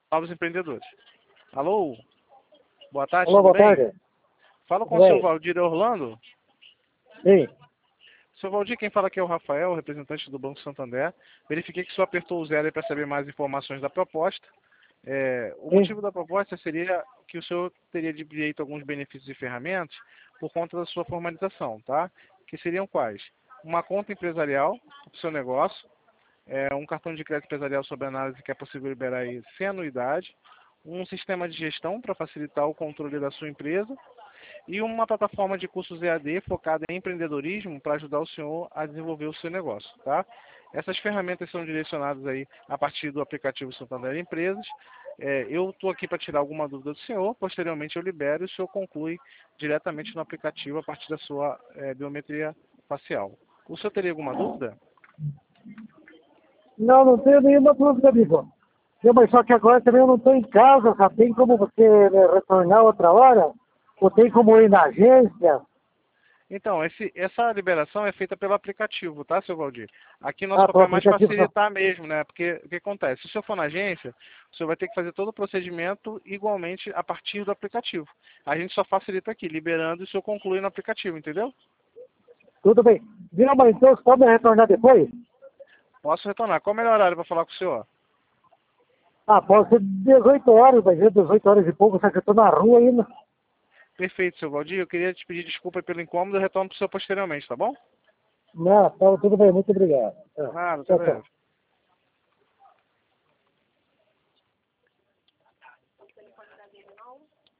Novos empreendedores. Alô? Boa tarde, Alô, tudo boa bem? tarde. Fala com o Tudo seu bem? Valdir Orlando. Sim. Seu Valdir, quem fala aqui é o Rafael, representante do Banco Santander. Verifiquei que o senhor apertou o zero para saber mais informações da proposta. O Sim. motivo da proposta seria que o senhor teria direito a alguns benefícios e ferramentas por conta da sua formalização, tá? Que seriam quais? Uma conta empresarial para o seu negócio, um cartão de crédito empresarial sob análise que é possível liberar aí sem anuidade, um sistema de gestão para facilitar o controle da sua empresa e uma plataforma de cursos EAD focada em empreendedorismo para ajudar o senhor a desenvolver o seu negócio, tá? Essas ferramentas são direcionadas aí a partir do aplicativo Santander Empresas. Eu estou aqui para tirar alguma dúvida do senhor, posteriormente eu libero e o senhor conclui diretamente no aplicativo a partir da sua biometria facial. O senhor teria alguma dúvida? Não, não tenho nenhuma dúvida, amigo. Não, mas só que agora também eu não estou em casa, já tem como você retornar outra hora? Ou tem como ir na agência? Então, essa liberação é feita pelo aplicativo, tá, seu Valdir? Aqui nosso Ah, pelo papel é mais aplicativo não. facilitar mesmo, né? Porque o que acontece? Se o senhor for na agência, o senhor vai ter que fazer todo o procedimento igualmente a partir do aplicativo. A gente só facilita aqui, liberando e o senhor conclui no aplicativo, entendeu? Tudo bem. Viu, mas então você pode retornar depois? Posso retornar. Qual o melhor horário para falar com o senhor? Ah, pode ser 18 horas, vai ser 18 horas e pouco, só que eu estou na rua ainda. Perfeito, seu Valdir. Eu queria te pedir desculpa pelo incômodo e retorno para o senhor posteriormente, tá bom? Não, tá, tudo bem, muito obrigado. Tá. Nada, até Tchau, tchau. breve.